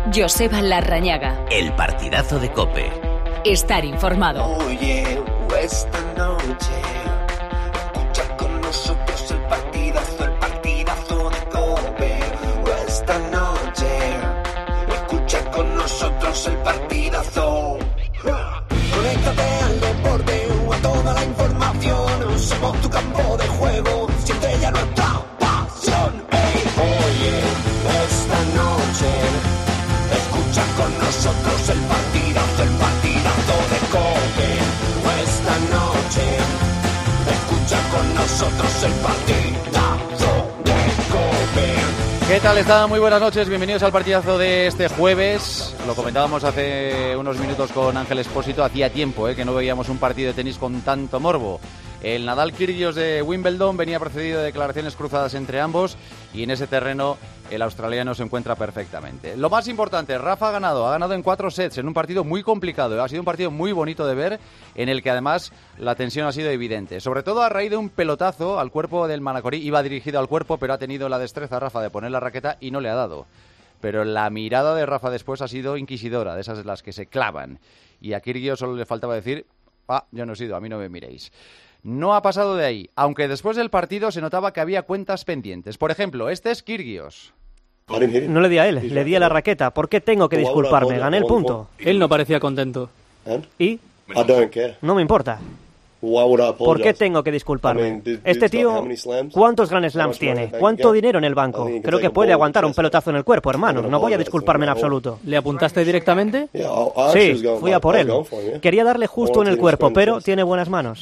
Joseba Larrañaga. El partidazo de COPE. Estar informado. Oye, esta noche escucha con nosotros el partidazo de COPE. Esta noche escucha con nosotros el partidazo. Conéctate al deporte o a toda la información. Somos tu campo de juego. Siente ya nuestra pasión. Hey, oye, esta noche escucha con nosotros el partidazo de COPE. Esta noche escucha con nosotros el partidazo de COPE. ¿Qué tal están? Muy buenas noches, bienvenidos al partidazo de este jueves. Lo comentábamos hace unos minutos con Ángel Expósito, hacía tiempo que no veíamos un partido de tenis con tanto morbo. El Nadal-Kyrgios de Wimbledon venía precedido de declaraciones cruzadas entre ambos y en ese terreno el australiano se encuentra perfectamente. Lo más importante, Rafa ha ganado en 4 sets en un partido muy complicado. Ha sido un partido muy bonito de ver, en el que además la tensión ha sido evidente. Sobre todo a raíz de un pelotazo al cuerpo del Manacorí. Iba dirigido al cuerpo, pero ha tenido la destreza Rafa de poner la raqueta y no le ha dado. Pero la mirada de Rafa después ha sido inquisidora, de esas de las que se clavan. Y a Kyrgios solo le faltaba decir, yo no he sido, a mí no me miréis. No ha pasado de ahí, aunque después del partido se notaba que había cuentas pendientes. Por ejemplo, este es Kyrgios. No le di a él, le di a la raqueta. ¿Por qué tengo que disculparme? Gané el punto. Él no parecía contento. ¿Y? No me importa. ¿Por qué tengo que disculparme? Este tío, ¿cuántos Grand Slams tiene? ¿Cuánto dinero en el banco? Creo que puede aguantar un pelotazo en el cuerpo, hermano. No voy a disculparme en absoluto. ¿Le apuntaste directamente? Sí, fui a por él. Quería darle justo en el cuerpo, pero tiene buenas manos.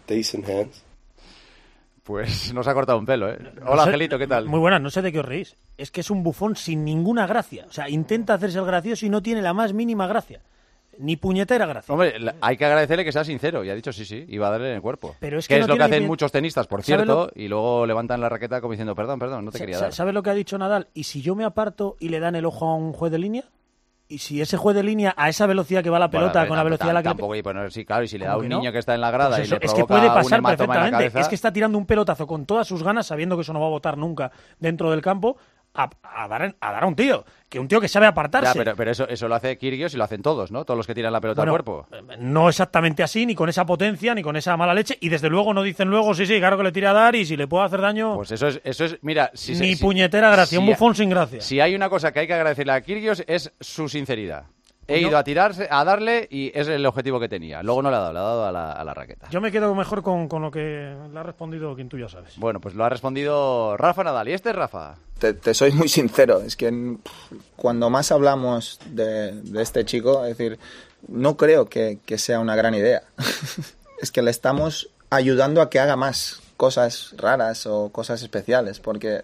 Pues nos ha cortado un pelo, ¿eh? Hola, Angelito, ¿qué tal? Muy buenas, no sé de qué os reís. Es que es un bufón sin ninguna gracia. O sea, intenta hacerse el gracioso y no tiene la más mínima gracia. Ni puñetera gracia. Hombre, hay que agradecerle que sea sincero. Y ha dicho sí, iba a darle en el cuerpo. Pero es que no es lo que hacen bien... muchos tenistas, por cierto, y luego levantan la raqueta como diciendo, perdón, no te quería dar. ¿Sabes lo que ha dicho Nadal? ¿Y si yo me aparto y le dan el ojo a un juez de línea? ¿Y si ese juez de línea, a esa velocidad que va la pelota, con la velocidad a la que... Tampoco hay que poner, sí, claro, y si le da a un niño que está en la grada pues eso, y le provoca es que puede pasar un hematoma en la cabeza... Es que está tirando un pelotazo con todas sus ganas, sabiendo que eso no va a botar nunca dentro del campo, a dar a un tío. Que un tío que sabe apartarse. Ya, pero eso lo hace Kyrgios y lo hacen todos, ¿no? Todos los que tiran la pelota al cuerpo. No exactamente así, ni con esa potencia, ni con esa mala leche. Y desde luego no dicen luego, sí, claro que le tira a dar y si le puedo hacer daño... Pues eso es mira... puñetera gracia, un bufón sin gracia. Si hay una cosa que hay que agradecerle a Kyrgios es su sinceridad. He ido a darle y es el objetivo que tenía. Luego no le ha dado a la raqueta. Yo me quedo mejor con lo que le ha respondido quien tú ya sabes. Bueno, pues lo ha respondido Rafa Nadal. ¿Y este es Rafa? Te soy muy sincero. Es que cuando más hablamos de este chico, es decir, no creo que sea una gran idea. Es que le estamos ayudando a que haga más cosas raras o cosas especiales, porque...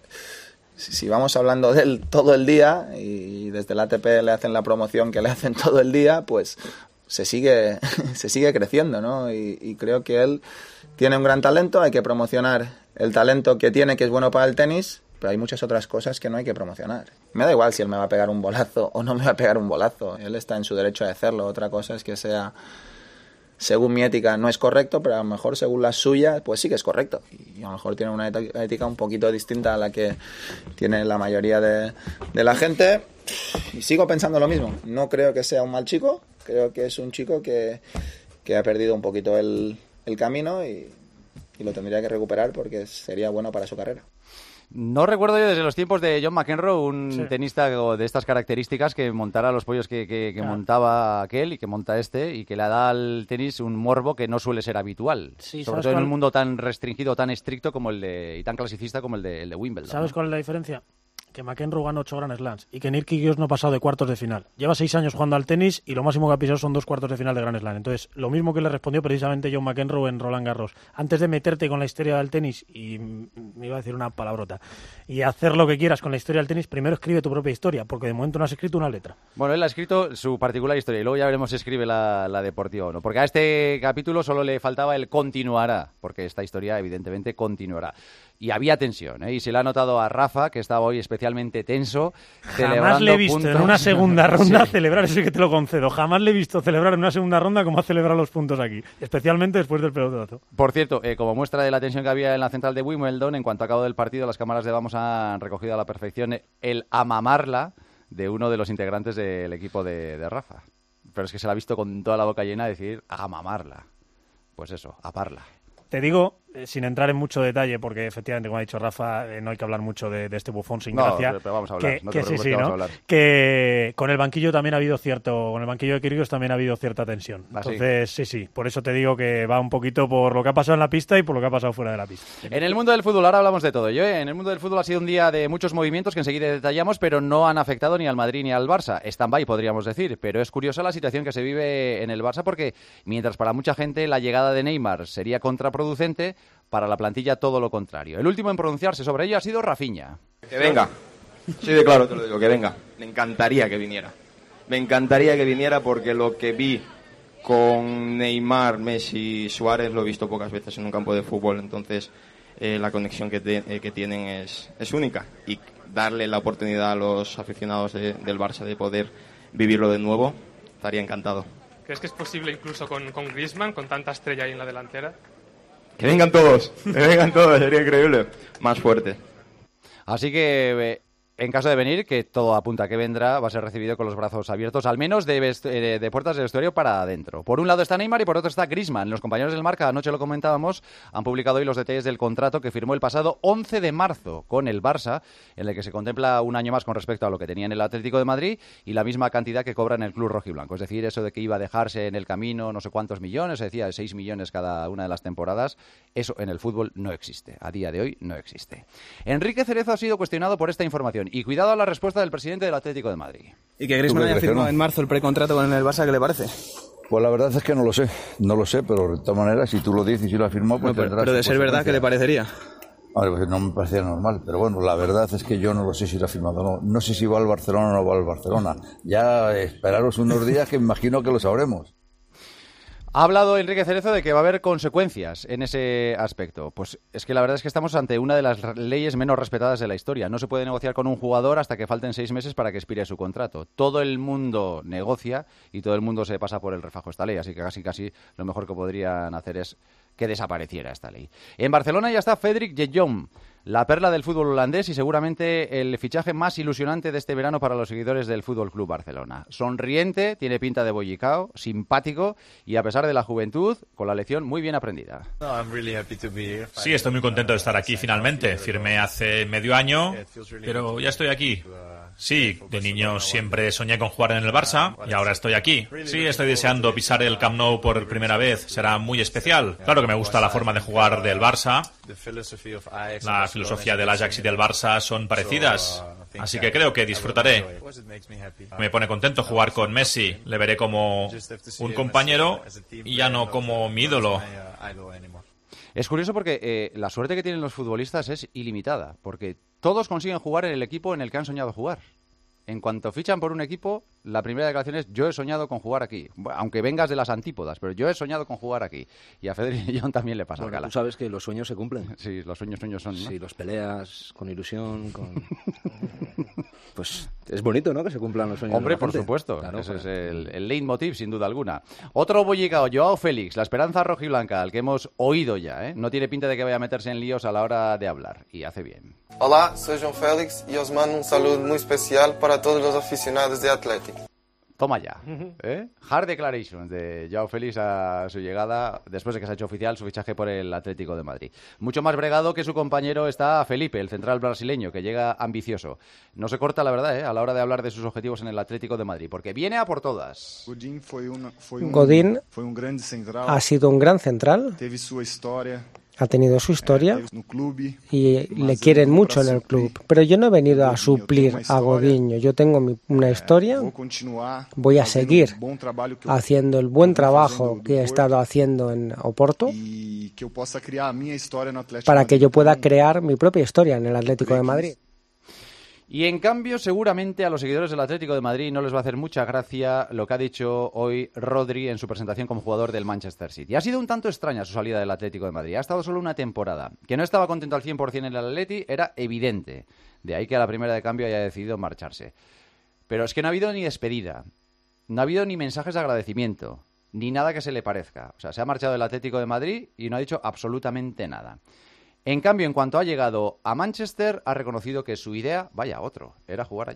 Si vamos hablando de él todo el día y desde la ATP le hacen la promoción que le hacen todo el día, pues se sigue creciendo, ¿no? Y creo que él tiene un gran talento, hay que promocionar el talento que tiene, que es bueno para el tenis, pero hay muchas otras cosas que no hay que promocionar. Me da igual si él me va a pegar un bolazo o no me va a pegar un bolazo, él está en su derecho de hacerlo. Otra cosa es que sea... Según mi ética no es correcto, pero a lo mejor según la suya, pues sí que es correcto. Y a lo mejor tiene una ética un poquito distinta a la que tiene la mayoría de la gente. Y sigo pensando lo mismo. No creo que sea un mal chico. Creo que es un chico que ha perdido un poquito el camino y lo tendría que recuperar porque sería bueno para su carrera. No recuerdo yo desde los tiempos de John McEnroe un tenista de estas características que montara los pollos que montaba aquel y que monta este y que le da al tenis un morbo que no suele ser habitual. Sí, sobre todo en un mundo tan restringido, tan estricto como y tan clasicista como el de Wimbledon. ¿Sabes cuál es la diferencia? Que McEnroe gana 8 Grand Slams y que Kyrgios no ha pasado de cuartos de final. Lleva 6 años jugando al tenis y lo máximo que ha pisado son 2 cuartos de final de Grand Slam. Entonces, lo mismo que le respondió precisamente John McEnroe en Roland Garros. Antes de meterte con la historia del tenis, y me iba a decir una palabrota, y hacer lo que quieras con la historia del tenis, primero escribe tu propia historia, porque de momento no has escrito una letra. Bueno, él ha escrito su particular historia y luego ya veremos si escribe la deportiva o no. Porque a este capítulo solo le faltaba el continuará, porque esta historia evidentemente continuará. Y había tensión, ¿eh? Y se le ha notado a Rafa, que estaba hoy especialmente tenso, Jamás le he visto en una segunda ronda celebrar, eso sí que te lo concedo. Jamás le he visto celebrar en una segunda ronda como ha celebrado los puntos aquí, especialmente después del pelotazo. Por cierto, como muestra de la tensión que había en la central de Wimbledon, en cuanto acabó del partido, las cámaras de Vamos han recogido a la perfección el amamarla de uno de los integrantes del equipo de Rafa. Pero es que se la ha visto con toda la boca llena decir a mamarla. Pues eso, a parla. Te digo, sin entrar en mucho detalle, porque efectivamente, como ha dicho Rafa, no hay que hablar mucho de este bufón sin gracia. Pero vamos a hablar, que con el banquillo también ha habido con el banquillo de Kyrgios también ha habido cierta tensión. Entonces, sí, por eso te digo que va un poquito por lo que ha pasado en la pista y por lo que ha pasado fuera de la pista. En el mundo del fútbol, ahora hablamos de todo. En el mundo del fútbol ha sido un día de muchos movimientos que enseguida detallamos, pero no han afectado ni al Madrid ni al Barça. Stand-by, podríamos decir, pero es curiosa la situación que se vive en el Barça porque mientras para mucha gente la llegada de Neymar sería contraproducente, para la plantilla todo lo contrario. El último en pronunciarse sobre ello ha sido Rafinha. Que venga. Sí, de claro, te lo digo, que venga. Me encantaría que viniera. Me encantaría que viniera porque lo que vi con Neymar, Messi, Suárez lo he visto pocas veces en un campo de fútbol. Entonces, la conexión que tienen es única. Y darle la oportunidad a los aficionados del Barça de poder vivirlo de nuevo, estaría encantado. ¿Crees que es posible incluso con Griezmann, con tanta estrella ahí en la delantera? Que vengan todos, sería increíble. Más fuerte. Así que, en caso de venir, que todo apunta a que vendrá, va a ser recibido con los brazos abiertos, al menos de puertas del vestuario para adentro. Por un lado está Neymar y por otro está Griezmann. Los compañeros del Marca, anoche lo comentábamos, han publicado hoy los detalles del contrato que firmó el pasado 11 de marzo con el Barça, en el que se contempla un año más con respecto a lo que tenía en el Atlético de Madrid y la misma cantidad que cobra en el club rojiblanco. Es decir, eso de que iba a dejarse en el camino no sé cuántos millones, se decía de 6 millones cada una de las temporadas, eso en el fútbol no existe. A día de hoy no existe. Enrique Cerezo ha sido cuestionado por esta información y cuidado a la respuesta del presidente del Atlético de Madrid. ¿Y que Griezmann haya firmado en marzo el precontrato con el Barça, qué le parece? Pues la verdad es que no lo sé, pero de todas maneras, si tú lo dices y lo has firmado, pues bueno, pero de ser verdad, ¿qué le parecería? Vale, pues no me parecía normal, pero bueno, la verdad es que yo no lo sé si lo ha firmado o no. No sé si va al Barcelona o no va al Barcelona. Ya esperaros unos días que imagino que lo sabremos. Ha hablado Enrique Cerezo de que va a haber consecuencias en ese aspecto. Pues es que la verdad es que estamos ante una de las leyes menos respetadas de la historia. No se puede negociar con un jugador hasta que falten 6 meses para que expire su contrato. Todo el mundo negocia y todo el mundo se pasa por el refajo esta ley. Así que casi lo mejor que podrían hacer es que desapareciera esta ley. En Barcelona ya está Frédéric de Jong, la perla del fútbol holandés y seguramente el fichaje más ilusionante de este verano para los seguidores del Fútbol Club Barcelona. Sonriente, tiene pinta de bollicao, simpático y a pesar de la juventud, con la lección muy bien aprendida. Sí, estoy muy contento de estar aquí finalmente. Firmé hace medio año, pero ya estoy aquí. Sí, de niño siempre soñé con jugar en el Barça y ahora estoy aquí. Sí, estoy deseando pisar el Camp Nou por primera vez. Será muy especial. Claro que me gusta la forma de jugar del Barça. La filosofía del Ajax y del Barça son parecidas. Así que creo que disfrutaré. Me pone contento jugar con Messi. Le veré como un compañero y ya no como mi ídolo. Es curioso porque la suerte que tienen los futbolistas es ilimitada, porque todos consiguen jugar en el equipo en el que han soñado jugar. En cuanto fichan por un equipo, la primera declaración es: yo he soñado con jugar aquí. Bueno, aunque vengas de las antípodas, pero yo he soñado con jugar aquí. Y a Federico y John también le pasa Tú sabes que los sueños se cumplen. Sí, los sueños son, ¿no? Sí, los peleas con ilusión, Pues es bonito, ¿no?, que se cumplan los sueños. Hombre, de la gente. Por supuesto. Claro, ese es el leitmotiv, sin duda alguna. Otro bollicao, Joao Félix, la esperanza rojiblanca, al que hemos oído ya, ¿eh? No tiene pinta de que vaya a meterse en líos a la hora de hablar. Y hace bien. Hola, soy João Félix y os mando un saludo muy especial para todos los aficionados de Athletic. Toma ya, ¿eh? Hard declaration de Joao Félix a su llegada después de que se ha hecho oficial su fichaje por el Atlético de Madrid. Mucho más bregado que su compañero está Felipe, el central brasileño, que llega ambicioso. No se corta, la verdad, a la hora de hablar de sus objetivos en el Atlético de Madrid, porque viene a por todas. Godín ha sido un gran central. Ha tenido su historia y le quieren mucho en el club. Pero yo no he venido a suplir a Godinho. Yo tengo una historia. Voy a seguir haciendo el buen trabajo que he estado haciendo en Oporto para que yo pueda crear mi propia historia en el Atlético de Madrid. Y en cambio, seguramente a los seguidores del Atlético de Madrid no les va a hacer mucha gracia lo que ha dicho hoy Rodri en su presentación como jugador del Manchester City. Ha sido un tanto extraña su salida del Atlético de Madrid. Ha estado solo una temporada. Que no estaba contento al 100% en el Atleti era evidente. De ahí que a la primera de cambio haya decidido marcharse. Pero es que no ha habido ni despedida. No ha habido ni mensajes de agradecimiento. Ni nada que se le parezca. O sea, se ha marchado del Atlético de Madrid y no ha dicho absolutamente nada. En cambio, en cuanto ha llegado a Manchester, ha reconocido que su idea, vaya, era jugar allí.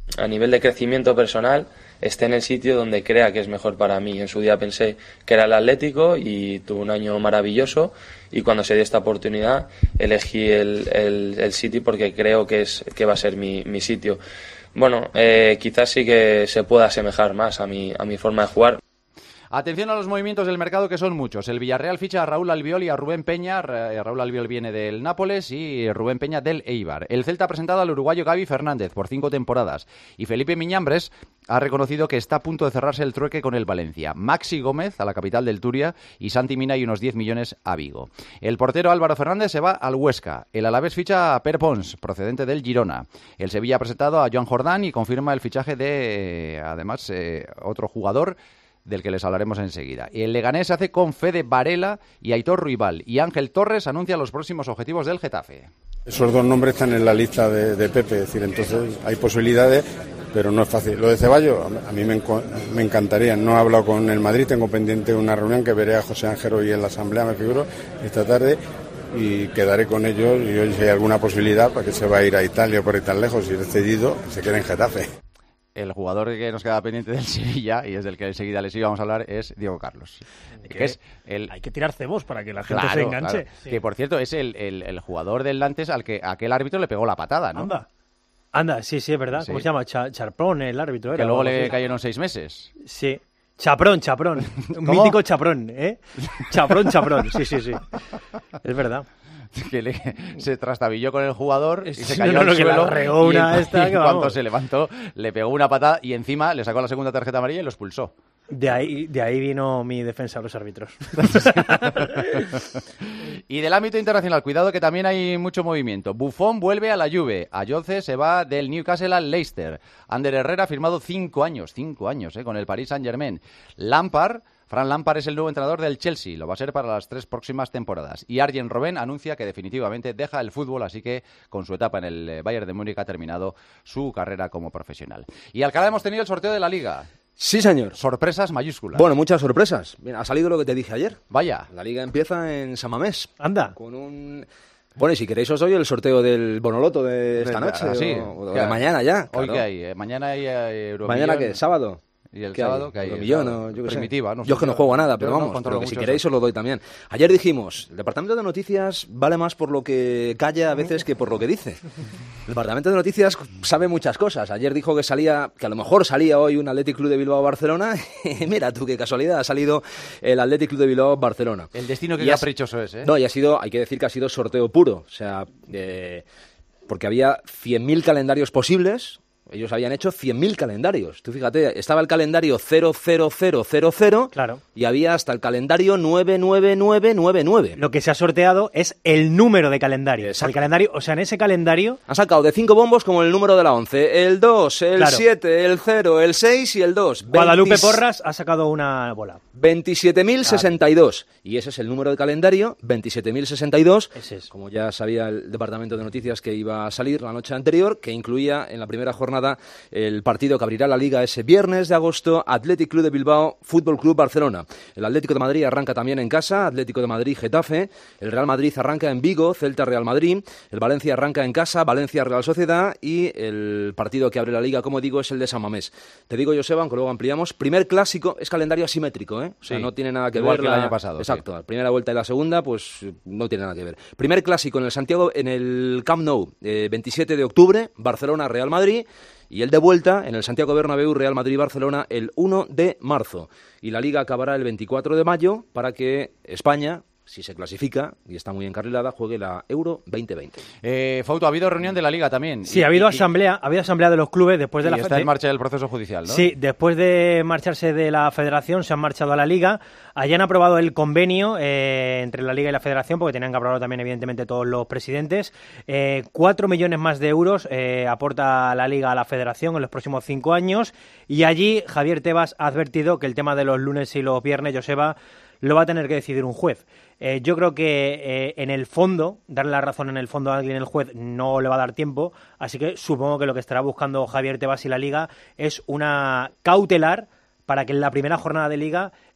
a nivel de crecimiento personal esté en el sitio donde crea que es mejor para mí. En su día pensé que era el Atlético y tuve un año maravilloso, y cuando se dio esta oportunidad elegí el City porque creo que va a ser mi sitio. Bueno, quizás sí que se pueda asemejar más a mi forma de jugar. Atención a los movimientos del mercado, que son muchos. El Villarreal ficha a Raúl Albiol y a Rubén Peña. Raúl Albiol viene del Nápoles y Rubén Peña del Eibar. El Celta ha presentado al uruguayo Gaby Fernández por 5 temporadas. Y Felipe Miñambres ha reconocido que está a punto de cerrarse el trueque con el Valencia. Maxi Gómez a la capital del Turia y Santi Mina y unos 10 millones a Vigo. El portero Álvaro Fernández se va al Huesca. El Alavés ficha a Per Pons, procedente del Girona. El Sevilla ha presentado a Joan Jordán y confirma el fichaje de, además, otro jugador del que les hablaremos enseguida. El Leganés se hace con Fede Varela y Aitor Ruibal, y Ángel Torres anuncia los próximos objetivos del Getafe. Esos dos nombres están en la lista de Pepe, es decir, entonces hay posibilidades, pero no es fácil. Lo de Ceballos, a mí me encantaría. No he hablado con el Madrid, tengo pendiente una reunión que veré a José Ángel hoy en la asamblea, me figuro, esta tarde, y quedaré con ellos, y hoy si hay alguna posibilidad para que se va a ir a Italia o por ahí tan lejos, y es cedido, se quede en Getafe. El jugador que nos queda pendiente del Sevilla, y es del que enseguida les íbamos a hablar, es Diego Carlos. Que es hay que tirar cebos para que la gente se enganche. Claro. Sí. Que, por cierto, es el jugador del Nantes al que aquel árbitro le pegó la patada, ¿no? Anda, sí, es verdad. Sí. ¿Cómo se llama? Charprón, el árbitro. Que luego le cayeron 6 meses. Sí. Chaprón. Un mítico Chaprón, ¿eh? Chaprón. Sí. Es verdad. Que se trastabilló con el jugador y se cayó al suelo, y cuando se levantó le pegó una patada y encima le sacó la segunda tarjeta amarilla y lo expulsó. De ahí vino mi defensa a los árbitros. Y del ámbito internacional, cuidado que también hay mucho movimiento. Buffon vuelve a la Juve, Ayoce se va del Newcastle al Leicester, Ander Herrera ha firmado 5 años con el Paris Saint-Germain. Fran Lampard es el nuevo entrenador del Chelsea, lo va a ser para las 3 próximas temporadas. Y Arjen Robben anuncia que definitivamente deja el fútbol, así que con su etapa en el Bayern de Múnich ha terminado su carrera como profesional. Y Alcalá hemos tenido el sorteo de la Liga. Sí, señor. Sorpresas mayúsculas. Bueno, muchas sorpresas. Bien, ha salido lo que te dije ayer. Vaya. La Liga empieza en San Mamés. Anda. Con un... Bueno, y si queréis os doy el sorteo del Bonoloto de esta noche. O de mañana ya. Hoy claro. ¿Qué hay? Mañana hay Euromillón. ¿Mañana qué? ¿Sábado? ¿Y el sábado que hay? Euromillón, yo Primitiva, no sé. Yo es que no juego a nada, pero vamos, pero que si queréis os lo doy también. Ayer dijimos, el Departamento de Noticias vale más por lo que calla a veces que por lo que dice. El Departamento de Noticias sabe muchas cosas. Ayer dijo que a lo mejor salía hoy un Athletic Club de Bilbao-Barcelona. Mira tú, qué casualidad, ha salido el Athletic Club de Bilbao-Barcelona. El destino que caprichoso es, ¿eh? No, y hay que decir que ha sido sorteo puro. O sea, porque había 100.000 calendarios posibles. Ellos habían hecho 100.000 calendarios. Tú fíjate, estaba el calendario 00000, claro, y había hasta el calendario 99999. Lo que se ha sorteado es el número de calendario. Exacto. El calendario, o sea, en ese calendario han sacado de 5 bombos como el número de la 11, el 2, el 7, el 0, el 6 y el 2. Guadalupe Porras ha sacado una bola. 27.062. Y ese es el número de calendario, 27.062. Ese es. Como ya sabía el Departamento de Noticias que iba a salir la noche anterior, que incluía en la primera jornada el partido que abrirá la Liga ese viernes de agosto, Athletic Club de Bilbao, Fútbol Club Barcelona. El Atlético de Madrid arranca también en casa, Atlético de Madrid Getafe, el Real Madrid arranca en Vigo, Celta Real Madrid, el Valencia arranca en casa, Valencia Real Sociedad, y el partido que abre la Liga, como digo, es el de San Mamés. Te digo, Joseba, aunque luego ampliamos, primer clásico, es calendario asimétrico, ¿eh? O sea, no tiene nada que ver. Que el año pasado. Exacto, la primera vuelta y la segunda, pues no tiene nada que ver. Primer clásico en el Camp Nou, 27 de octubre, Barcelona Real Madrid. Y el de vuelta en el Santiago Bernabéu, Real Madrid-Barcelona, el 1 de marzo. Y la Liga acabará el 24 de mayo para que España, si se clasifica, y está muy encarrilada, juegue la Euro 2020. Fauto, ha habido reunión de la Liga también. Sí, ha habido asamblea de los clubes después de la... está en marcha el proceso judicial, ¿no? Sí, después de marcharse de la Federación, se han marchado a la Liga. Allí han aprobado el convenio entre la Liga y la Federación, porque tenían que aprobarlo también, evidentemente, todos los presidentes. 4 millones más de euros aporta la Liga a la Federación en los próximos 5 años. Y allí Javier Tebas ha advertido que el tema de los lunes y los viernes, Joseba, lo va a tener que decidir un juez. Yo creo que en el fondo, darle la razón en el fondo a alguien, el juez, no le va a dar tiempo, así que supongo que lo que estará buscando Javier Tebas y la Liga es una cautelar para que en la primera jornada de Liga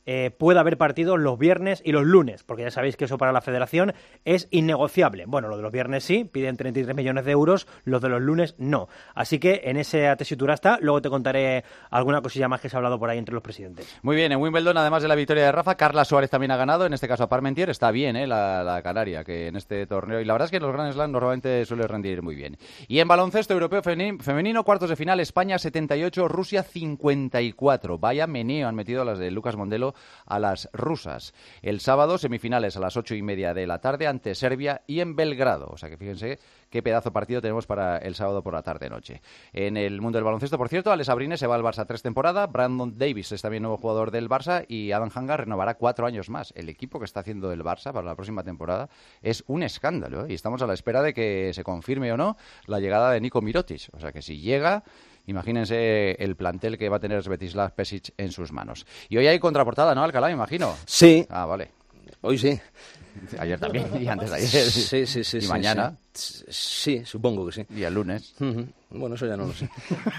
pueda haber partidos los viernes y los lunes, porque ya sabéis que eso para la federación es innegociable. Bueno, lo de los viernes sí, piden 33 millones de euros, los de los lunes no. Así que en esa tesitura está, luego te contaré alguna cosilla más que se ha hablado por ahí entre los presidentes. Muy bien, en Wimbledon, además de la victoria de Rafa, Carla Suárez también ha ganado, en este caso a Parmentier. Está bien, la canaria, que en este torneo, y la verdad es que los Grand Slam normalmente suele rendir muy bien. Y en baloncesto europeo femenino, cuartos de final, España 78, Rusia 54. Vaya meneo han metido las de Lucas Mondelo a las rusas. El sábado, semifinales a las 8:30 de la tarde ante Serbia y en Belgrado. O sea que fíjense qué pedazo de partido tenemos para el sábado por la tarde-noche. En el mundo del baloncesto, por cierto, Alex Abrines se va al Barça 3 temporadas, Brandon Davis es también nuevo jugador del Barça y Adam Hanga renovará 4 años más. El equipo que está haciendo el Barça para la próxima temporada es un escándalo, ¿eh? Y estamos a la espera de que se confirme o no la llegada de Niko Mirotic. O sea que si llega, imagínense el plantel que va a tener Svetislav Pesic en sus manos. Y hoy hay contraportada, ¿no, Alcalá, me imagino? Sí. Ah, vale. Hoy sí. Ayer también, y antes de ayer. Sí. ¿Y mañana? Sí, supongo que sí. ¿Y el lunes? Bueno, eso ya no lo sé.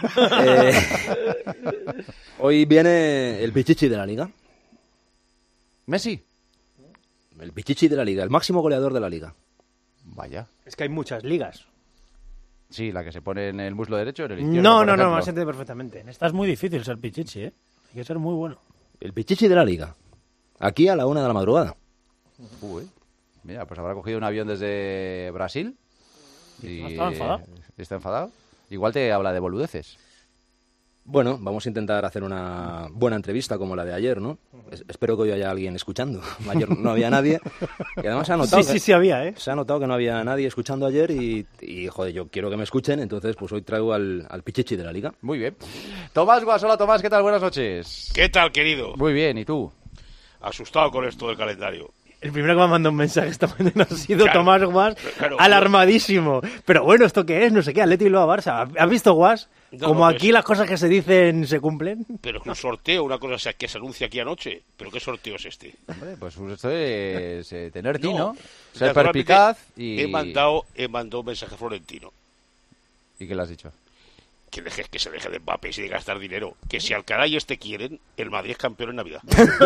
Hoy viene el Pichichi de la Liga. ¿Messi? El Pichichi de la Liga, el máximo goleador de la Liga. Vaya. Es que hay muchas ligas. Sí, la que se pone en el muslo derecho o en el izquierdo. No, me has entendido perfectamente. Esta es muy difícil ser Pichichi, ¿eh? Hay que ser muy bueno. El Pichichi de la Liga. Aquí a la 1 de la madrugada. Mira, pues habrá cogido un avión desde Brasil. Y ¿Está enfadado? ¿Está enfadado? Igual te habla de boludeces. Bueno, vamos a intentar hacer una buena entrevista como la de ayer, ¿no? Espero que hoy haya alguien escuchando. Ayer no había nadie. Y además se ha notado sí había, ¿eh? Se ha notado que no había nadie escuchando ayer y joder, yo quiero que me escuchen, entonces pues hoy traigo al Pichichi de la Liga. Muy bien. Tomás Guas, hola Tomás, ¿qué tal? Buenas noches. ¿Qué tal, querido? Muy bien, ¿y tú? Asustado con esto del calendario. El primero que me ha mandado un mensaje esta mañana ha sido Tomás Guas, alarmadísimo. Pero bueno, ¿esto qué es? No sé qué, Atleti y luego Barça. ¿Has visto, Guas? Como aquí las cosas que se dicen se cumplen. Pero es un sorteo, una cosa que se anuncia aquí anoche. ¿Pero qué sorteo es este? Hombre, pues esto es tener tino, ser perspicaz y... He mandado un mensaje a Florentino. ¿Y qué le has dicho? Que se deje de Mbappé y de gastar dinero. Que si Alcaraz y quieren, el Madrid es campeón en Navidad.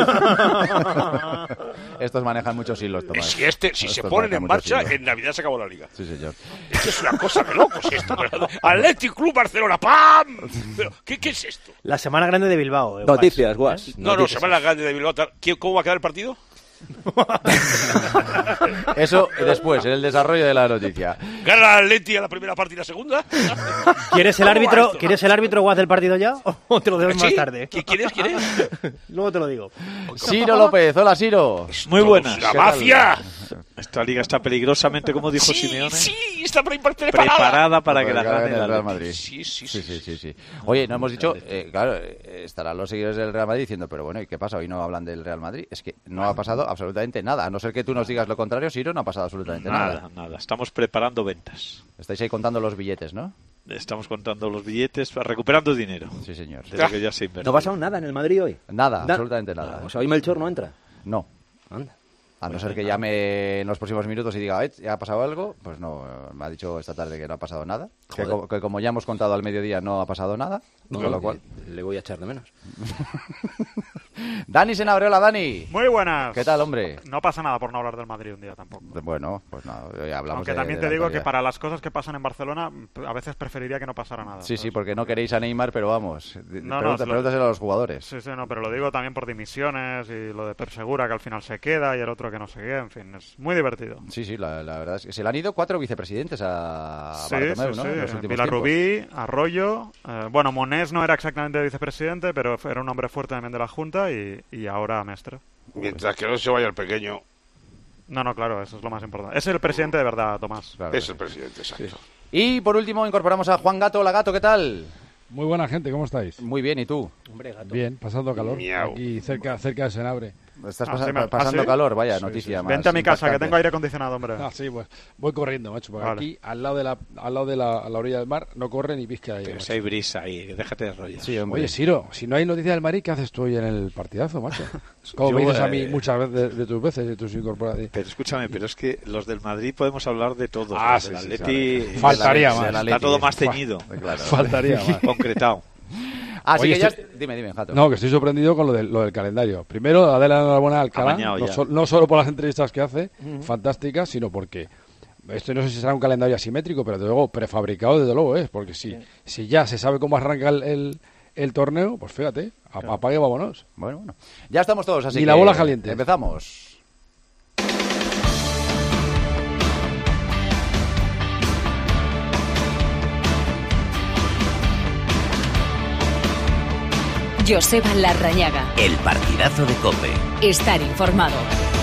Estos manejan muchos hilos, Tomás. Si se ponen en marcha, en Navidad se acabó la Liga. Sí, señor. Esto es una cosa de locos esto. Athletic Club Barcelona, ¡pam! Pero, ¿qué es esto? La semana grande de Bilbao. Noticias, Guas. No, semana grande de Bilbao. ¿Cómo va a quedar el partido? Eso después, en el desarrollo de la noticia. ¿Gana el Atleti a la primera parte y la segunda? ¿Quieres el árbitro Guas del partido ya? ¿O te lo debes más tarde? ¿Quién es? Luego te lo digo. Ciro López, hola Ciro. Muy buenas. ¡La mafia! Esta liga está peligrosamente, como dijo Simeone. Sí, está preparada para que la gane el Real Madrid. Sí. Oye, no hemos dicho, claro, estarán los seguidores del Real Madrid diciendo, pero bueno, ¿y qué pasa? Hoy no hablan del Real Madrid. Es que no ha pasado absolutamente nada. A no ser que tú nos digas lo contrario, Ciro, no ha pasado absolutamente nada. Nada. Estamos preparando ventas. Estáis ahí contando los billetes, ¿no? Estamos contando los billetes, recuperando dinero. Sí, señor. De lo que ya se invirtió. ¿No ha pasado nada en el Madrid hoy? Nada, absolutamente nada. O sea, hoy Melchor no entra. No. Anda. A no ser que llame en los próximos minutos y diga, ¿ya ha pasado algo? Pues no, me ha dicho esta tarde que no ha pasado nada. Que como ya hemos contado al mediodía, no ha pasado nada. Con lo cual le voy a echar de menos. Dani Senabreola, Dani. Muy buenas. ¿Qué tal, hombre? No pasa nada por no hablar del Madrid un día tampoco. Bueno, pues nada, ya hablamos. Aunque también te digo que para las cosas que pasan en Barcelona, a veces preferiría que no pasara nada. Sí, porque no queréis a Neymar, pero vamos, pregúntaselo a los jugadores. Sí, pero lo digo también por dimisiones y lo de Pep Segura, que al final se queda, y el otro que no se queda, en fin, es muy divertido. Sí, la verdad es que se le han ido 4 vicepresidentes a Bartomeu, ¿no? En los últimos Vilarrubí, Arroyo, Monés no era exactamente vicepresidente, pero era un hombre fuerte también de la Junta y ahora Mestre. Mientras que no se vaya el pequeño. No, claro, eso es lo más importante. Es el presidente de verdad, Tomás. Claro, es el presidente, exacto. Sí. Y por último incorporamos a Juan Gato. Hola, Gato, ¿qué tal? Muy buena gente, ¿cómo estáis? Muy bien, ¿y tú? Hombre, Gato. Bien, pasando calor. Miau. Aquí cerca de Senabre. Estás pasando calor, vaya, noticia más. Vente a mi casa, que tengo aire acondicionado, hombre. Sí, pues voy corriendo, macho, porque aquí, al lado de la orilla del mar, no corre ni pizca aire. Pero si hay brisa ahí, déjate de rollo. Sí, hombre. Oye, Siro, si no hay noticia del Madrid, ¿qué haces tú hoy en el partidazo, macho? Como me dices a mí muchas veces de tus veces, de tus incorporaciones. Pero escúchame, pero es que los del Madrid podemos hablar de todos. Sí, Atleti, faltaría más. Está todo más ceñido. Claro. Faltaría más. Concretado. Así que ya... Dime, Jato. No, que estoy sorprendido con lo del calendario. Primero, darle la enhorabuena a Alcalá, no solo por las entrevistas que hace, fantásticas, sino porque... Esto no sé si será un calendario asimétrico, pero desde luego prefabricado, desde luego es, porque si ya se sabe cómo arranca el torneo, pues fíjate, apague y vámonos. Bueno, ya estamos todos, así que... Y la bola caliente. Empezamos. Joseba Larrañaga. El partidazo de COPE. Estar informado.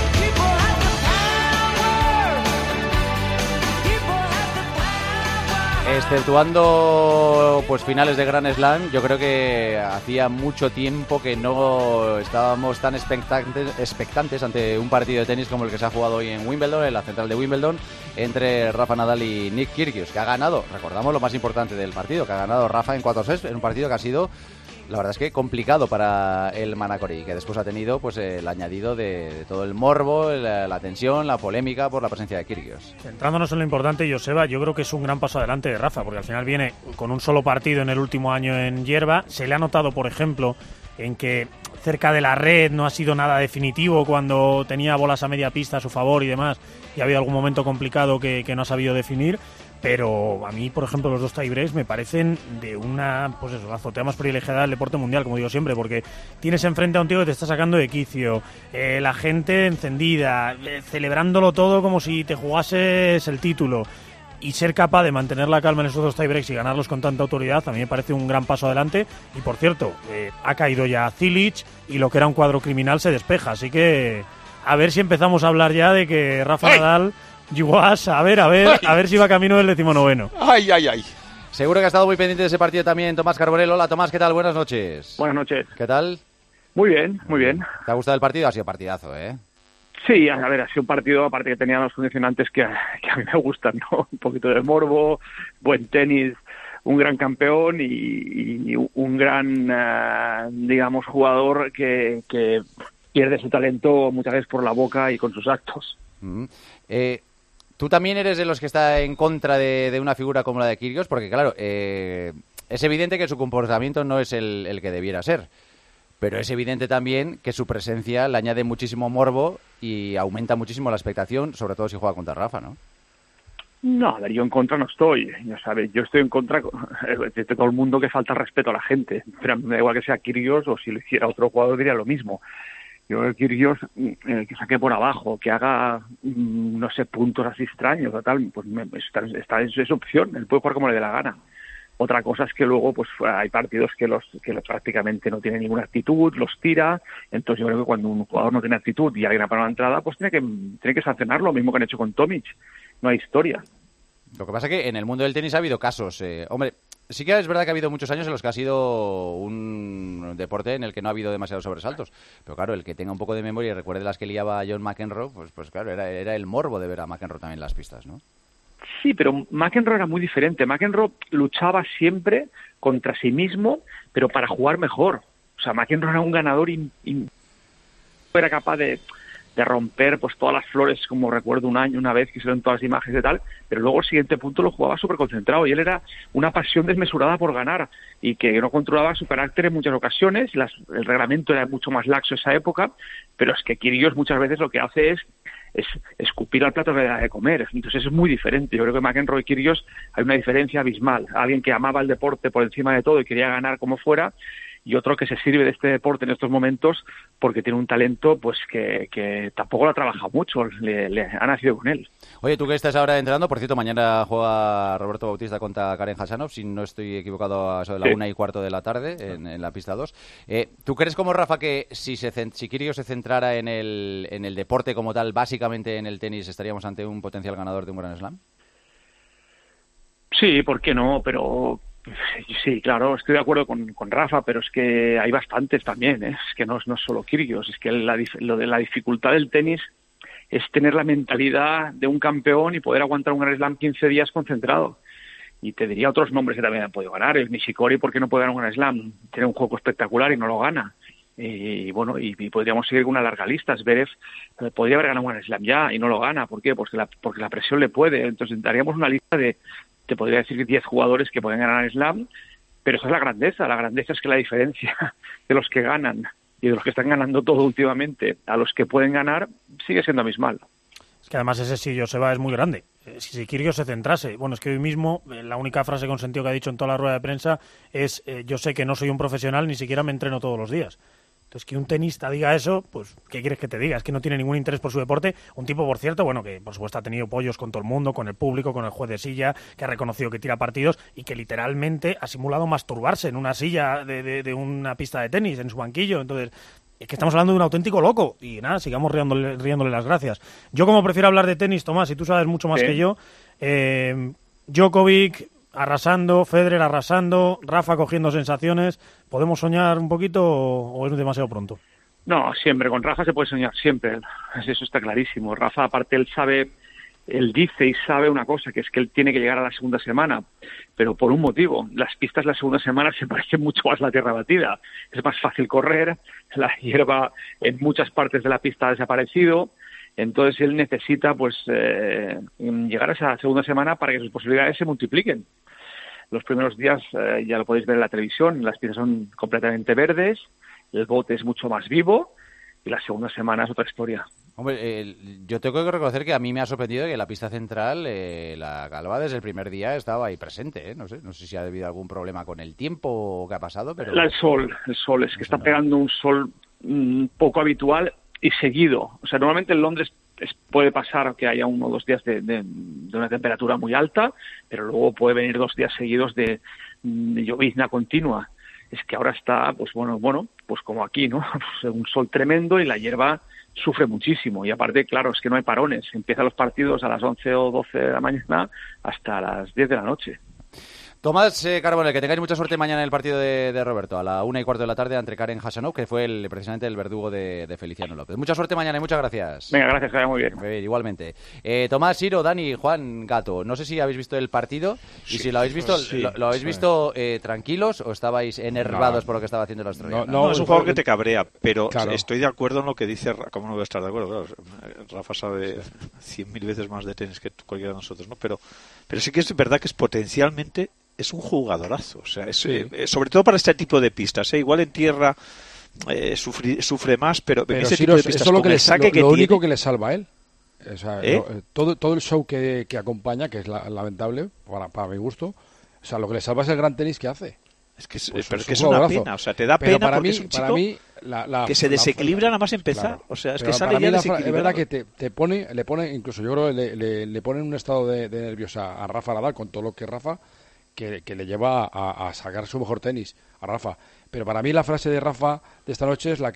Exceptuando pues finales de Grand Slam, yo creo que hacía mucho tiempo que no estábamos tan expectantes ante un partido de tenis como el que se ha jugado hoy en Wimbledon, en la central de Wimbledon, entre Rafa Nadal y Nick Kyrgios, que ha ganado, recordamos lo más importante del partido, que ha ganado Rafa en 4 sets, en un partido que ha sido, la verdad es que complicado para el Manacori, que después ha tenido pues el añadido de todo el morbo, la tensión, la polémica por la presencia de Kyrgios. Centrándonos en lo importante, Joseba, yo creo que es un gran paso adelante de Rafa, porque al final viene con un solo partido en el último año en hierba. Se le ha notado, por ejemplo, en que cerca de la red no ha sido nada definitivo cuando tenía bolas a media pista a su favor y demás, y ha habido algún momento complicado que no ha sabido definir. Pero a mí, por ejemplo, los dos tiebreaks me parecen de una, pues eso, la azotea más privilegiada del deporte mundial, como digo siempre, porque tienes enfrente a un tío que te está sacando de quicio, la gente encendida, celebrándolo todo como si te jugases el título, y ser capaz de mantener la calma en esos dos tiebreaks y ganarlos con tanta autoridad, a mí me parece un gran paso adelante. Y por cierto, ha caído ya Cilic y lo que era un cuadro criminal se despeja, así que a ver si empezamos a hablar ya de que Rafa Nadal... Yuas, a ver si va camino del 19º. Ay. Seguro que ha estado muy pendiente de ese partido también Tomás Carbonell. Hola Tomás, ¿qué tal? Buenas noches. Buenas noches. ¿Qué tal? Muy bien, muy bien. ¿Te ha gustado el partido? Ha sido partidazo, ¿eh? Sí, a ver, ha sido un partido, aparte que tenía los condicionantes que a mí me gustan, ¿no? Un poquito de morbo, buen tenis, un gran campeón y un gran, digamos, jugador que pierde su talento muchas veces por la boca y con sus actos. ¿Tú también eres de los que está en contra de una figura como la de Kyrgios? Porque, claro, es evidente que su comportamiento no es el que debiera ser. Pero es evidente también que su presencia le añade muchísimo morbo y aumenta muchísimo la expectación, sobre todo si juega contra Rafa, ¿no? No, a ver, yo en contra no estoy. Ya sabes, yo estoy en contra de todo el mundo que falta respeto a la gente. Pero me da igual que sea Kyrgios o si lo hiciera otro jugador diría lo mismo. Yo creo que Kyrgios, que saque por abajo, que haga, no sé, puntos así extraños o tal, pues está en su opción, él puede jugar como le dé la gana. Otra cosa es que luego pues hay partidos que los prácticamente no tienen ninguna actitud, los tira, entonces yo creo que cuando un jugador no tiene actitud y alguien para una entrada, pues tiene que sancionarlo, lo mismo que han hecho con Tomic, no hay historia. Lo que pasa es que en el mundo del tenis ha habido casos, hombre, sí que es verdad que ha habido muchos años en los que ha sido un deporte en el que no ha habido demasiados sobresaltos. Pero claro, el que tenga un poco de memoria y recuerde las que liaba a John McEnroe, pues claro, era el morbo de ver a McEnroe también en las pistas, ¿no? Sí, pero McEnroe era muy diferente. McEnroe luchaba siempre contra sí mismo, pero para jugar mejor. O sea, McEnroe era un ganador era capaz de romper pues todas las flores, como recuerdo una vez que se ven todas las imágenes y tal, pero luego el siguiente punto lo jugaba súper concentrado y él era una pasión desmesurada por ganar y que no controlaba su carácter en muchas ocasiones. El reglamento era mucho más laxo en esa época, pero es que Kyrgios muchas veces lo que hace es escupir al plato que le da de comer. Entonces es muy diferente. Yo creo que McEnroe y Kyrgios hay una diferencia abismal. Alguien que amaba el deporte por encima de todo y quería ganar como fuera, y otro que se sirve de este deporte en estos momentos porque tiene un talento pues que tampoco lo ha trabajado mucho, le ha nacido con él. Oye, tú que estás ahora entrenando, por cierto, mañana juega Roberto Bautista contra Karen Khachanov, si no estoy equivocado, a eso de la 1:15 de la tarde en la pista 2. ¿Tú crees como Rafa que si Kyrgios se centrara en el deporte como tal, básicamente en el tenis, estaríamos ante un potencial ganador de un Grand Slam? Sí, ¿por qué no? Pero sí, claro, estoy de acuerdo con Rafa, pero es que hay bastantes también, ¿eh? Es que no es solo Kyrgios, es que lo de la dificultad del tenis es tener la mentalidad de un campeón y poder aguantar un Grand Slam 15 días concentrado. Y te diría otros nombres que también han podido ganar. El Nishikori, ¿por qué no puede ganar un Grand Slam? Tiene un juego espectacular y no lo gana. Y bueno, y podríamos seguir con una larga lista. Zverev podría haber ganado un Grand Slam ya y no lo gana. ¿Por qué? Porque la presión le puede. Entonces daríamos una lista te podría decir 10 jugadores que pueden ganar Slam, Pero esa es la grandeza es que la diferencia de los que ganan y de los que están ganando todo últimamente a los que pueden ganar sigue siendo abismal. Es que además ese sí, Joseba, es muy grande. Si Kyrgios se centrase, bueno, es que hoy mismo la única frase con sentido que ha dicho en toda la rueda de prensa es yo sé que no soy un profesional, ni siquiera me entreno todos los días. Entonces, que un tenista diga eso, pues, ¿qué quieres que te diga? Es que no tiene ningún interés por su deporte. Un tipo, por cierto, bueno, que por supuesto ha tenido pollos con todo el mundo, con el público, con el juez de silla, que ha reconocido que tira partidos y que literalmente ha simulado masturbarse en una silla de una pista de tenis, en su banquillo. Entonces, es que estamos hablando de un auténtico loco. Y nada, sigamos riéndole las gracias. Yo, como prefiero hablar de tenis, Tomás, y tú sabes mucho más que yo, Djokovic arrasando, Federer arrasando, Rafa cogiendo sensaciones. ¿Podemos soñar un poquito o es demasiado pronto? No, siempre. Con Rafa se puede soñar, siempre. Eso está clarísimo. Rafa, aparte, él dice y sabe una cosa, que es que él tiene que llegar a la segunda semana, pero por un motivo. Las pistas la segunda semana se parecen mucho más a la tierra batida. Es más fácil correr, la hierba en muchas partes de la pista ha desaparecido. Entonces él necesita llegar a esa segunda semana para que sus posibilidades se multipliquen. Los primeros días ya lo podéis ver en la televisión, las pistas son completamente verdes, el bote es mucho más vivo y la segunda semana es otra historia. Hombre, yo tengo que reconocer que a mí me ha sorprendido que la pista central, la Calva, desde el primer día estaba ahí presente, ¿eh? No sé si ha debido a algún problema con el tiempo o qué ha pasado, pero... El sol, es que está pegando un sol poco habitual y seguido. O sea, normalmente en Londres puede pasar que haya 1 o 2 días de una temperatura muy alta, pero luego puede venir 2 días seguidos de llovizna continua. Es que ahora está, pues como aquí, ¿no? Pues un sol tremendo y la hierba sufre muchísimo. Y aparte, claro, es que no hay parones. Empiezan los partidos a las 11 o 12 de la mañana hasta las 10 de la noche. Tomás Carbonell, que tengáis mucha suerte mañana en el partido de Roberto, a la 1:15 de la tarde ante Karen Khachanov, que fue precisamente el verdugo de Feliciano López. Mucha suerte mañana y muchas gracias. Venga, gracias, que vaya muy bien. Igualmente. Tomás, Siro, Dani, Juan, Gato, no sé si habéis visto el partido y si lo habéis visto, ¿lo habéis visto tranquilos o estabais enervados por lo que estaba haciendo el australiano? No, es un juego que te cabrea, pero estoy de acuerdo en lo que dice. ¿Cómo no voy a estar de acuerdo? Claro, Rafa sabe 100.000 veces más de tenis que cualquiera de nosotros, ¿no? Pero sí que es verdad que es potencialmente... Es un jugadorazo, o sea, sobre todo para este tipo de pistas. Igual en tierra sufre más, pero en ese tipo de pistas eso es lo único que le salva a él. O sea, todo el show que acompaña, que es lamentable para mi gusto, o sea, lo que le salva es el gran tenis que hace. Es que es una pena, o sea, te da pena para porque mí, es un chico que se desequilibra nada más empezar. Claro, o sea, es que sale ya desequilibrado. Es verdad que le pone, incluso yo creo que le pone en un estado de nervios a Rafa Nadal con todo lo que Rafa... Que le lleva a sacar su mejor tenis a Rafa. Pero para mí la frase de Rafa de esta noche es la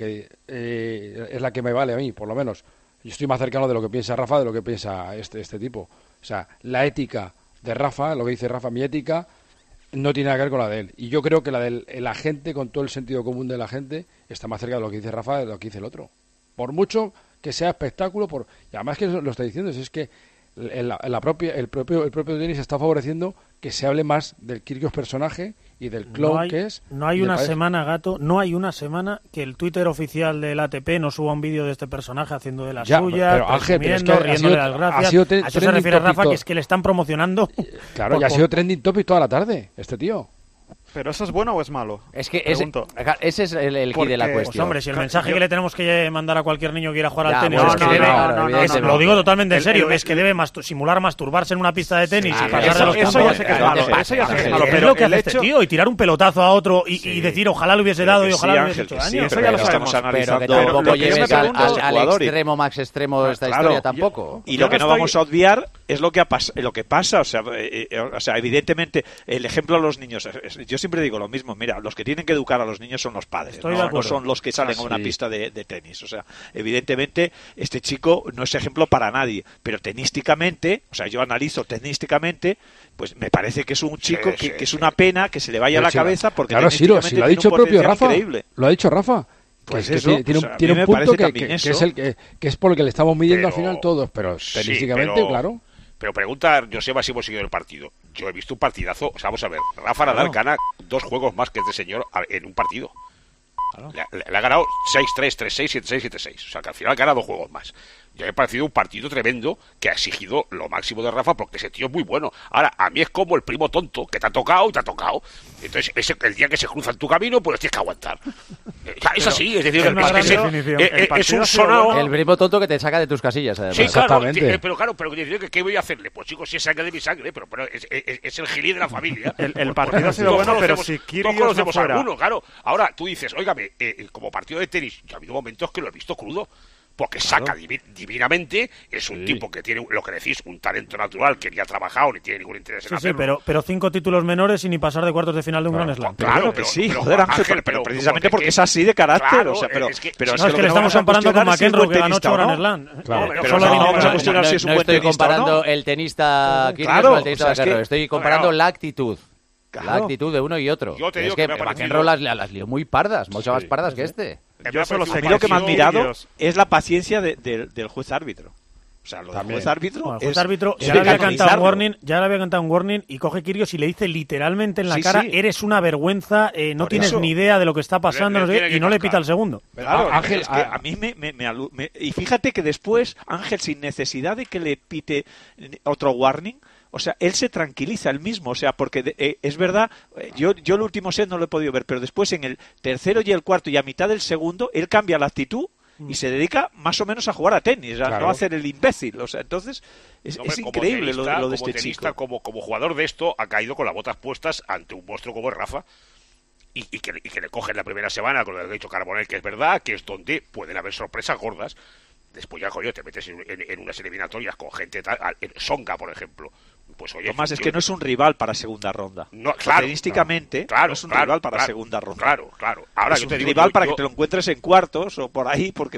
que me vale a mí, por lo menos. Yo estoy más cercano de lo que piensa Rafa de lo que piensa este tipo. O sea, la ética de Rafa, lo que dice Rafa, mi ética, no tiene nada que ver con la de él. Y yo creo que la de la gente, con todo el sentido común de la gente, está más cerca de lo que dice Rafa de lo que dice el otro. Por mucho que sea espectáculo, y además que lo está diciendo, es que el propio tenis está favoreciendo que se hable más del Kyrgios personaje y del clon que es. No hay una semana, Gato, no hay una semana que el Twitter oficial del ATP no suba un vídeo de este personaje haciendo de la suya, pero Ángel, riéndole las gracias. A eso se refiere Rafa, que es que le están promocionando. Claro, y ha sido trending topic toda la tarde, este tío. ¿Pero eso es bueno o es malo? Es que ese es el key de la cuestión. Pues hombre, si el mensaje que le tenemos que mandar a cualquier niño que quiera jugar al tenis lo digo totalmente en serio, es que debe simular masturbarse en una pista de tenis y pasar de los campos. Eso ya sé que es malo. Pero es lo que hace este tío, y tirar un pelotazo a otro y decir ojalá le hubiese dado y ojalá le hubiese hecho daño. Eso ya lo sabemos. Pero que tampoco lleves al extremo más extremo esta historia tampoco. Y lo que no vamos a obviar es lo que pasa. O sea, evidentemente, el ejemplo a los niños... Yo siempre digo lo mismo, mira, los que tienen que educar a los niños son los padres, no son los que salen a una pista de tenis. O sea, evidentemente este chico no es ejemplo para nadie, pero tenísticamente, o sea, yo analizo tenísticamente, pues me parece que es un chico que es una pena que se le vaya a la cabeza, porque claro, si lo ha dicho el propio Rafa, lo ha dicho Rafa. Pues que eso, tiene un punto que es por el que le estamos midiendo al final todos, pero tenísticamente, claro. Pero pregunta Joseba si hemos seguido el partido. Yo he visto un partidazo. O sea, vamos a ver. Rafa Nadal gana 2 juegos más que este señor en un partido. Claro. Le ha ganado 6-3, 3-6, 7-6, 7-6. O sea, que al final gana 2 juegos más. Yo me ha parecido un partido tremendo que ha exigido lo máximo de Rafa porque ese tío es muy bueno. Ahora, a mí es como el primo tonto que te ha tocado y te ha tocado. Entonces, el día que se cruza en tu camino, pues tienes que aguantar. Es así, es decir, es un sonado. El primo tonto que te saca de tus casillas, además. Sí, claro, pero ¿qué voy a hacerle? Pues chicos, si es sangre de mi sangre, pero es el gilí de la familia. El partido ha sido bueno, pero si Kyrgios no conocemos a alguno, claro. Ahora, tú dices, óigame, como partido de tenis, yo ha habido momentos que lo he visto crudo. Porque saca divinamente, es un tipo que tiene, lo que decís, un talento natural que ni ha trabajado ni tiene ningún interés en hacerlo. Sí, pero 5 títulos menores y ni pasar de cuartos de final de un Grand Slam. Claro que sí, joder, Ángel, pero precisamente porque es así de carácter. Claro, o sea, pero es que le estamos comparando con McEnroe, que ganó 8 Grand Slam. Pero no vamos a cuestionar si es un buen tenista. No estoy comparando el tenista Kyrgios con el tenista McEnroe, estoy comparando la actitud. Claro. La actitud de uno y otro. Es que McEnroe las lió muy pardas, mucho más pardas que este. Yo solo sé que lo que me ha admirado es la paciencia del juez árbitro. O sea, lo del juez árbitro. El juez árbitro ya le había cantado un warning y coge Kyrgios y le dice literalmente en la cara: eres una vergüenza, no tienes ni idea de lo que está pasando, y no le pita el segundo. Claro, Ángel, es que a mí y fíjate que después Ángel, sin necesidad de que le pite otro warning, o sea, él se tranquiliza él mismo, o sea, porque es verdad, yo el último set no lo he podido ver, pero después en el tercero y el cuarto y a mitad del segundo, él cambia la actitud y se dedica más o menos a jugar a tenis, a no hacer el imbécil, o sea, entonces es increíble tenista, lo de este chico. Como jugador de esto, ha caído con las botas puestas ante un monstruo como es Rafa, y que le cogen la primera semana, con lo que ha dicho Carbonell, que es verdad, que es donde pueden haber sorpresas gordas. Después ya, coño, te metes en unas eliminatorias con gente tal, Songa, por ejemplo. Pues oye, Tomás, es que no es un rival para segunda ronda. No, claro, estadísticamente, no es un rival para segunda ronda. Claro. Ahora es un rival para que te lo encuentres en cuartos o por ahí, porque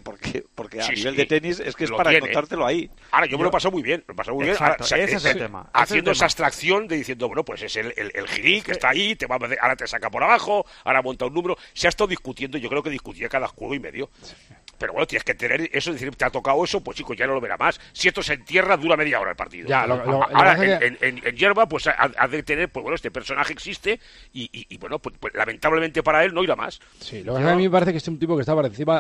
a nivel de tenis es que es para encontrártelo ahí. Ahora, yo me lo paso muy bien. Ahora, ese es el tema. Haciendo esa abstracción de diciendo, bueno, pues es el girí que está ahí, ahora te saca por abajo, ahora monta un número. Se ha estado discutiendo, yo creo que discutía cada juego y medio. Pero bueno, tienes que tener eso, decir, te ha tocado eso, pues chicos, ya no lo verá más. Si esto se entierra, dura media hora el partido. Ahora, en hierba, pues ha de tener, pues bueno, este personaje existe y bueno, pues lamentablemente para él no irá más. Sí, lo que a mí me parece que es un tipo que está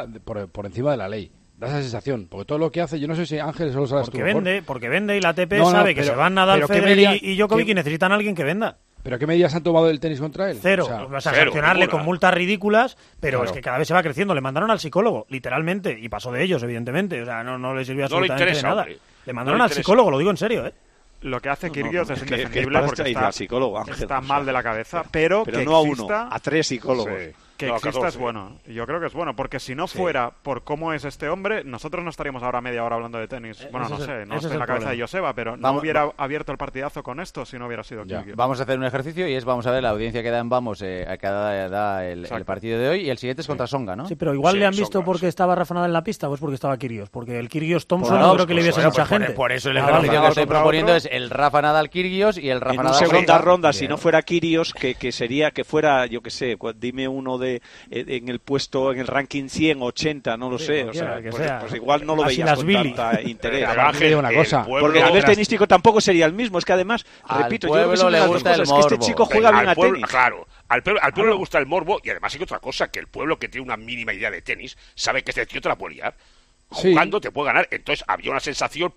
por encima de la ley. Da esa sensación, porque todo lo que hace, yo no sé si Ángel solo sabes tú. Porque vende y la ATP sabe que se van Nadal, Federer y Djokovic y necesitan a alguien que venda. ¿Pero qué medidas han tomado del tenis contra él? Cero. Vas a sancionarle con multas ridículas, pero es que cada vez se va creciendo. Le mandaron al psicólogo, literalmente, y pasó de ellos, evidentemente. O sea, no le sirvió absolutamente de nada. Hombre. Le mandaron al psicólogo, lo digo en serio, Lo que hace Kyrgios es indefendible porque está mal de la cabeza, pero que no a uno, a 3 psicólogos. Sí. Que exista es bueno. Yo creo que es bueno, porque si no fuera por cómo es este hombre, nosotros no estaríamos ahora media hora hablando de tenis. Bueno, no sé, no estoy en la cabeza de Joseba, pero no hubiera abierto el partidazo con esto si no hubiera sido Kyrgios. Vamos a hacer un ejercicio y vamos a ver la audiencia que da en Vamos a cada da el partido de hoy, y el siguiente es contra Songa, ¿no? Sí, pero igual le han visto porque estaba Rafa Nadal en la pista, pues porque estaba Kyrgios, porque el Kyrgios Thompson no creo que le viese mucha gente. Por eso el ejercicio que estoy proponiendo es el Rafa Nadal Kyrgios y el Rafa Nadal Songa. En segunda ronda, si no fuera Kyrgios, que sería que fuera, yo qué sé, dime uno en el puesto, en el ranking 100, 80, no lo sé, o sea, pues igual no lo veías con tanta interés. Una cosa, porque a nivel tenístico tampoco sería el mismo, es que además, repito, yo creo que le gusta el morbo. Es que este chico juega bien a tenis. Claro, al pueblo le gusta el morbo, y además hay otra cosa, que el pueblo que tiene una mínima idea de tenis sabe que este tío te la puede liar. Jugando te puede ganar. Entonces había una sensación,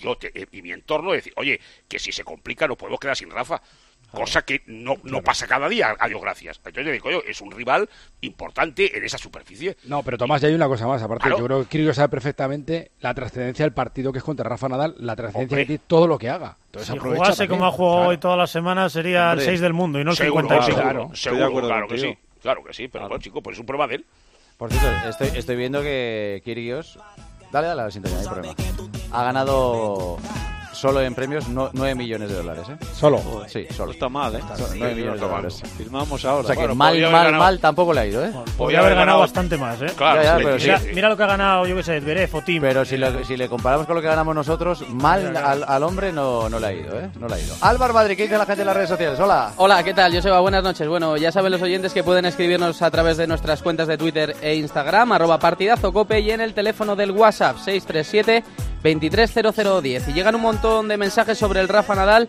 y mi entorno, de decir, oye, que si se complica no podemos quedar sin Rafa. Cosa que no pasa cada día, a Dios gracias. Entonces yo digo, es un rival importante en esa superficie. No, pero Tomás, ya hay una cosa más. Aparte, yo creo que Kyrgios sabe perfectamente la trascendencia del partido que es contra Rafa Nadal, la trascendencia que tiene todo lo que haga. Entonces, si jugase como ha jugado hoy todas las semanas, sería el 6 del mundo y no el 55. Seguro, claro que sí, pero bueno, chico, pues es un prueba de él. Por cierto, estoy viendo que Kyrgios, dale a la sintonía, no hay problema, ha ganado solo en premios 9 millones de dólares, ¿eh? ¿Solo? Sí, solo. No está mal, ¿eh? 9 millones de dólares. Firmamos ahora. O sea que mal tampoco le ha ido, ¿eh? Podría haber ganado bastante más, ¿eh? Claro, pero mira lo que ha ganado, yo qué sé, Zverev o Thiem. Pero si le comparamos con lo que ganamos nosotros, mal al hombre no le ha ido, ¿eh? No le ha ido. Álvaro Madrid, ¿qué dice la gente en las redes sociales? Hola. Hola, ¿qué tal? Joseba, buenas noches. Bueno, ya saben los oyentes que pueden escribirnos a través de nuestras cuentas de Twitter e Instagram, @partidazocope, y en el teléfono del WhatsApp 637 230010. Y llegan un montón de mensajes sobre el Rafa Nadal.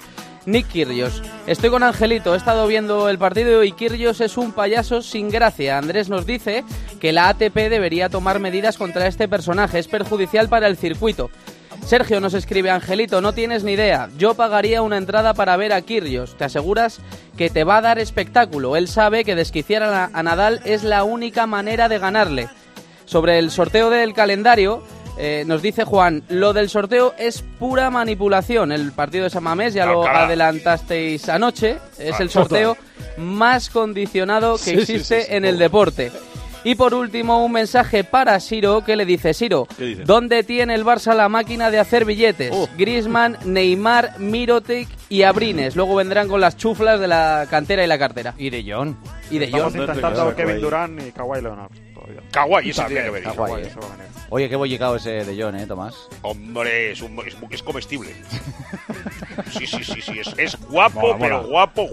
Nick Kyrgios. Estoy con Angelito, he estado viendo el partido y Kyrgios es un payaso sin gracia. Andrés nos dice que la ATP debería tomar medidas contra este personaje, es perjudicial para el circuito. Sergio nos escribe: Angelito, no tienes ni idea, yo pagaría una entrada para ver a Kyrgios, te aseguras que te va a dar espectáculo, él sabe que desquiciar a Nadal es la única manera de ganarle. Sobre el sorteo del calendario, nos dice Juan, lo del sorteo es pura manipulación. El partido de San Mamés, ya lo adelantasteis anoche, es el sorteo más condicionado que existe en el deporte. Y por último, un mensaje para Siro, que le dice: Siro, ¿dónde tiene el Barça la máquina de hacer billetes? Griezmann, Neymar, Mirotic y Abrines. Luego vendrán con las chuflas de la cantera y la cartera. Y De Jong. Estamos intentando Kevin Durant y Kawhi Leonard. Kawhi, eso tiene que venir. Oye, qué bollicao ese De Jong, Tomás. Hombre, es comestible. Sí, es guapo, mola, pero guapo.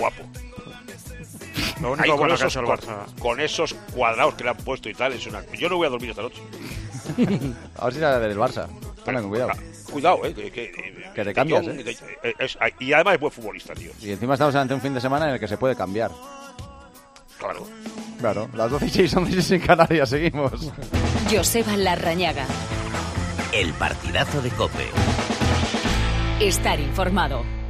Lo único bueno que es el Barça. Con esos cuadrados que le han puesto y tal, yo no voy a dormir esta noche. A ver si era del Barça. Con cuidado. Cuidado, que te cambias, y además es buen futbolista, tío. Y encima estamos ante un fin de semana en el que se puede cambiar. Claro, las 12:06 son 16 en Canarias, seguimos. Joseba Larrañaga. El partidazo de COPE. Estar informado.